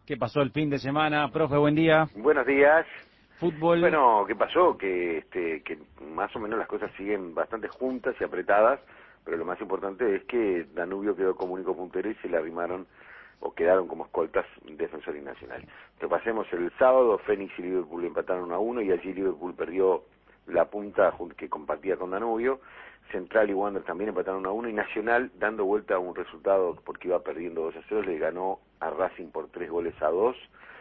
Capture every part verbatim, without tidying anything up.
¿Qué pasó el fin de semana? Profe, buen día. Buenos días. Fútbol. Bueno, ¿qué pasó? Que, este, que más o menos las cosas siguen bastante juntas y apretadas, pero lo más importante es que Danubio quedó como único puntero y se le arrimaron o quedaron como escoltas Defensor y Nacional. Repasemos el sábado, Fénix y Liverpool empataron uno a uno y allí Liverpool perdió la punta que compartía con Danubio. Central y Wander también empataron uno a uno y Nacional, dando vuelta a un resultado porque iba perdiendo dos a cero, le ganó a Racing por tres goles a dos.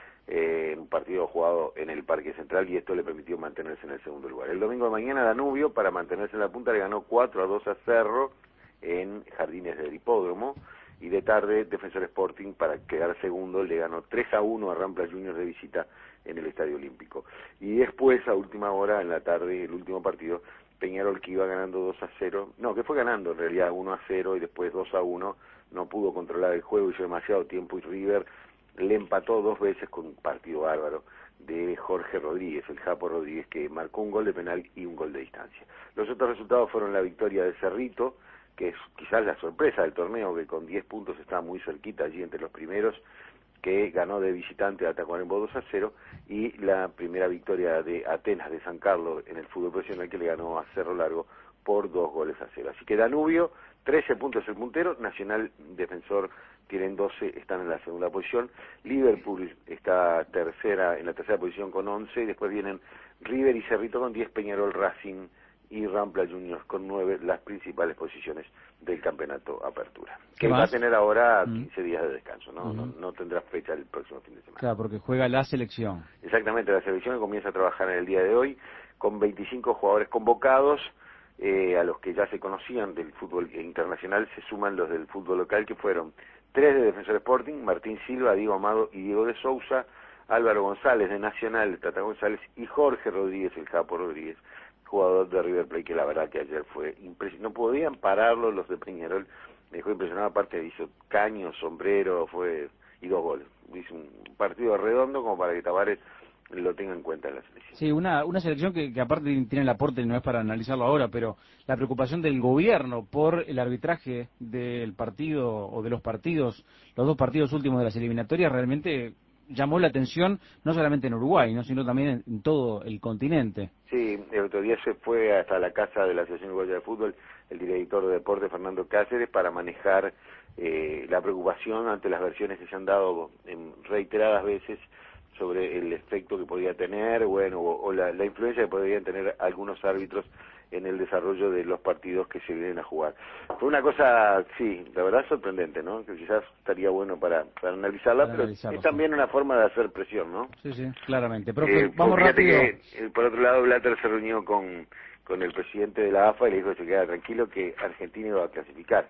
Eh, en un partido jugado en el Parque Central y esto le permitió mantenerse en el segundo lugar. El domingo de mañana Danubio, para mantenerse en la punta, le ganó cuatro a dos a Cerro en Jardines del Hipódromo y de tarde Defensor Sporting, para quedar segundo, le ganó tres a uno a Rampla Juniors de visita en el Estadio Olímpico. Y después, a última hora, en la tarde, el último partido, Peñarol, que iba ganando dos a cero, no, que fue ganando en realidad uno a cero y después dos a uno, no pudo controlar el juego, hizo demasiado tiempo y River le empató dos veces con un partido bárbaro de Jorge Rodríguez, el Japo Rodríguez, que marcó un gol de penal y un gol de distancia. Los otros resultados fueron la victoria de Cerrito, que es quizás la sorpresa del torneo, que con diez puntos está muy cerquita allí entre los primeros, que ganó de visitante a Tacuarembó dos a cero, y la primera victoria de Atenas de San Carlos en el fútbol profesional, que le ganó a Cerro Largo por dos goles a cero. Así que Danubio, trece puntos el puntero, Nacional, Defensor tienen doce, están en la segunda posición, Liverpool está tercera, en la tercera posición con once, y después vienen River y Cerrito con diez, Peñarol, Racing y Rampla Juniors con nueve, las principales posiciones del campeonato Apertura. ¿Qué que más? va a tener ahora Mm. quince días de descanso, ¿no? Mm. No, no tendrá fecha el próximo fin de semana. Claro, porque juega la selección. Exactamente, la selección comienza a trabajar en el día de hoy con veinticinco jugadores convocados, eh, a los que ya se conocían del fútbol internacional se suman los del fútbol local, que fueron tres de Defensor Sporting, Martín Silva, Diego Amado y Diego de Sousa, Álvaro González de Nacional, Tata González y Jorge Rodríguez, el Japo Rodríguez, jugador de River Plate, que la verdad que ayer fue impresionante. No podían pararlo los de Peñarol, me dejó impresionado, aparte hizo caño, sombrero, fue y dos goles. Hizo un partido redondo como para que Tavares lo tenga en cuenta en la selección. Sí, una, una selección que, que aparte tiene el aporte, no es para analizarlo ahora, pero la preocupación del gobierno por el arbitraje del partido o de los partidos, los dos partidos últimos de las eliminatorias, realmente llamó la atención no solamente en Uruguay, no sino también en, en todo el continente. Sí, el otro día se fue hasta la casa de la Asociación Uruguaya de Fútbol el director de deporte, Fernando Cáceres, para manejar eh, la preocupación ante las versiones que se han dado en reiteradas veces sobre el efecto que podía tener, bueno, o, o la, la influencia que podrían tener algunos árbitros en el desarrollo de los partidos que se vienen a jugar. Fue una cosa, sí, la verdad sorprendente, ¿no? Que quizás estaría bueno para, para analizarla, Para pero analizarlo, es también sí. una forma de hacer presión, ¿no? Sí, sí, claramente. Profe, Eh, vamos fíjate rápido. que, eh, por otro lado, Blatter se reunió con, con el presidente de la A F A y le dijo que se quedara tranquilo, que Argentina iba a clasificar.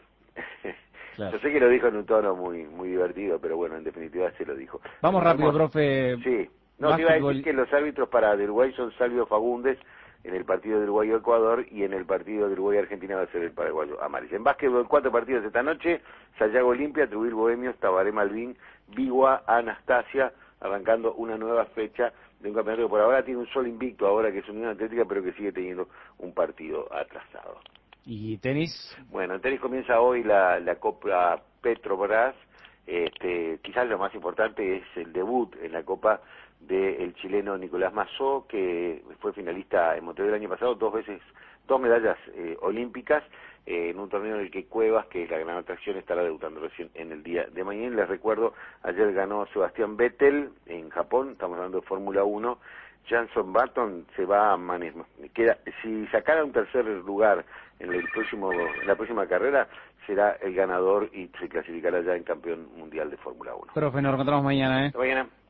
Claro. Yo sé que lo dijo en un tono muy muy divertido, pero bueno, en definitiva se lo dijo. Vamos Nos rápido, vemos. profe. Sí. No, te iba a decir Básquetbol. que los árbitros para de Uruguay son Salvio Fagundes en el partido de Uruguay-Ecuador y en el partido de Uruguay-Argentina va a ser el paraguayo Amaris. En básquetbol, cuatro partidos esta noche: Sayago Olimpia, Trubil Bohemios, Tabaré Malvin, Bigua, Anastasia, arrancando una nueva fecha de un campeonato que por ahora tiene un solo invicto, ahora que es Unión Atlética, pero que sigue teniendo un partido atrasado. ¿Y tenis? Bueno, en tenis comienza hoy la, la Copa Petrobras. Este, quizás lo más importante es el debut en la Copa del chileno Nicolás Massó, que fue finalista en Montevideo el año pasado, dos veces, dos medallas eh, olímpicas, eh, en un torneo en el que Cuevas, que es la gran atracción, estará debutando recién en el día de mañana. Les recuerdo, ayer ganó Sebastián Vettel en Japón, estamos hablando de Fórmula uno, Jenson Button se va a manejar, queda, si sacara un tercer lugar en el próximo, en la próxima carrera, será el ganador y se clasificará ya en campeón mundial de Fórmula uno. Profe, nos reencontramos mañana, ¿eh? Hasta mañana.